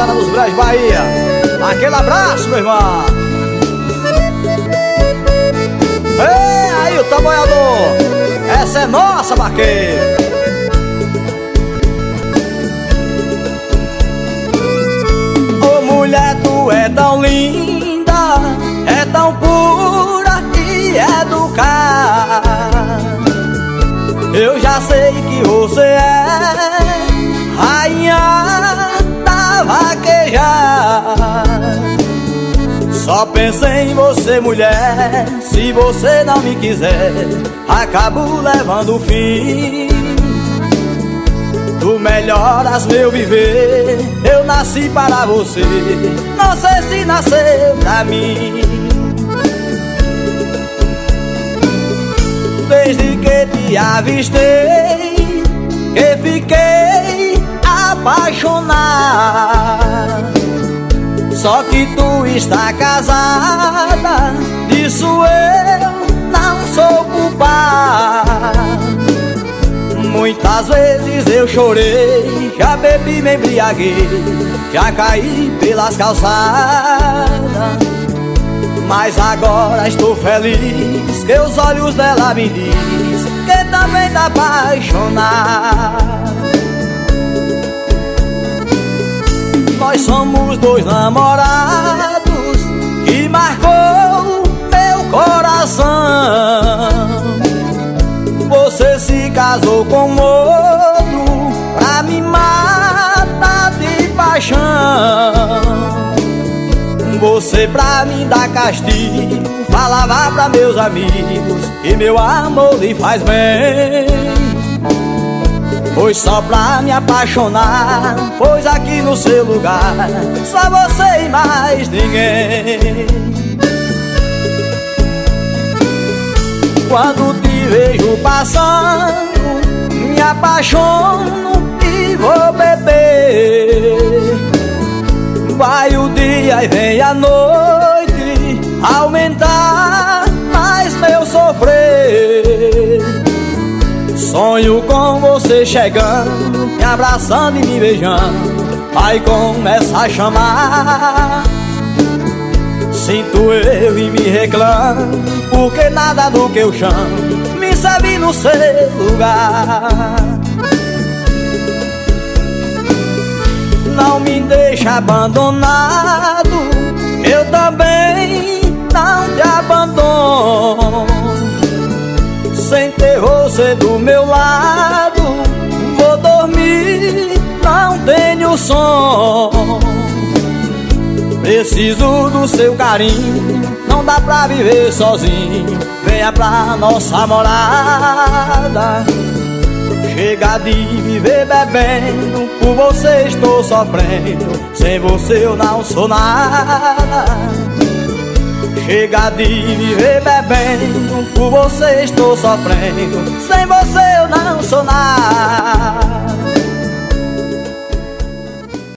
Santana dos Breves, Bahia. Aquele abraço, meu irmão. Ei, aí o trabalhador, essa é nossa, vaqueiro. Ô mulher, tu é tão linda, é tão pura e educada. Eu já sei que você é rainha da vaquejada. Só pensei em você, mulher. Se você não me quiser, acabo levando o fim. Tu melhoras meu viver. Eu nasci para você, não sei se nasceu pra mim. Desde que te avistei, que fiquei apaixonado. Só que tu está casada, disso eu não sou culpado. Muitas vezes eu chorei, já bebi, me embriaguei, já caí pelas calçadas. Mas agora estou feliz, que os olhos dela me diz que também tá apaixonado. Nós somos dois namorados que marcou meu coração. Você se casou com outro pra me matar de paixão. Você pra me dar castigo falava pra meus amigos que meu amor lhe faz bem. Foi só pra me apaixonar, pois aqui no seu lugar só você e mais ninguém. Quando te vejo passando, me apaixono e vou beber. Vai o dia e vem a noite aumentar mais meu sofrer. Sonho com você chegando, me abraçando e me beijando. Aí começa a chamar. Sinto eu e me reclamo, porque nada do que eu chamo me serve no seu lugar. Não me deixa abandonado, eu também não te abandono. Sem ter você do meu lado, vou dormir, não tenho sono. Preciso do seu carinho, não dá pra viver sozinho. Venha pra nossa morada. Chega de viver bebendo, por você estou sofrendo. Sem você eu não sou nada. Chega de viver bebendo, por você estou sofrendo. Sem você eu não sou nada.